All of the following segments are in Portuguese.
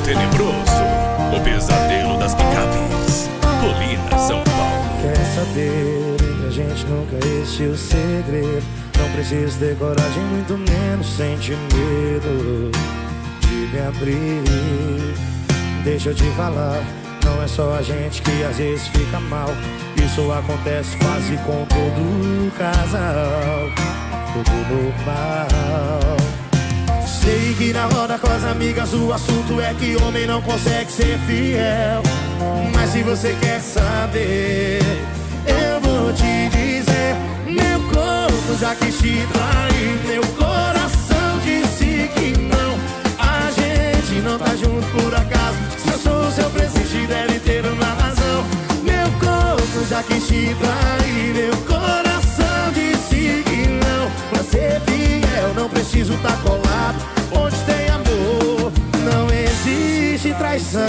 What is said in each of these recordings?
tenebroso, o pesadelo das picapes. Colina, São Paulo. Quer saber que a gente nunca existiu segredo? Não preciso ter coragem, muito menos sentir medo de me abrir. Deixa eu te falar, não é só a gente que às vezes fica mal. Isso acontece quase com todo casal. Tudo normal. Sei que na roda com as amigas o assunto é que homem não consegue ser fiel. Mas se você quer saber, eu vou te dizer. Meu corpo já quis te trair, meu coração disse que não. A gente não tá junto por acaso. Se eu sou o seu presente, deve ter uma razão. Meu corpo já quis te trair, meu coração disse que não. Pra ser fiel não preciso tá colado. Onde tem amor não existe traição.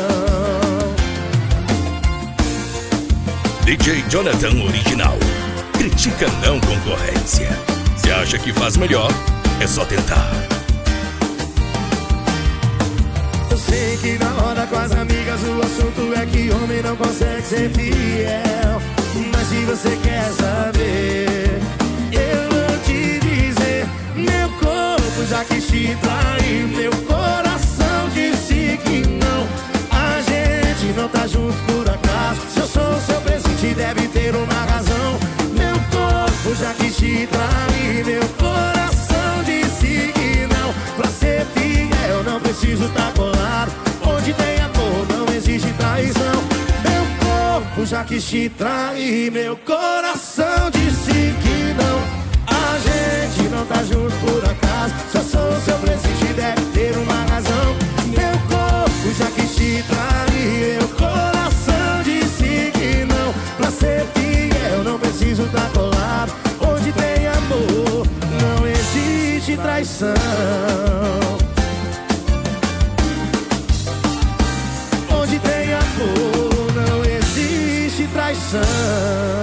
DJ Jonathan Original. Critica não concorrência. Se acha que faz melhor, é só tentar. Eu sei que na hora com as amigas o assunto é que homem não consegue ser fiel. Mas se você quer saber, eu vou te dizer. Meu corpo já quis te trair, meu coração disse que não. A gente não tá junto por acaso. Se eu sou o seu presente, deve ter uma razão. Meu corpo já quis te trair, meu coração disse que não. Pra ser fiel não preciso tá colado. Onde tem amor não existe traição. Meu corpo já quis te trair, meu coração disse que não. A gente não tá junto por acaso. Se eu sou o seu presente, deve ter uma razão. Meu corpo já quis te trair, meu coração disse que não. Pra ser fiel não preciso tá colado. Onde tem amor não existe traição. Onde tem amor não existe traição.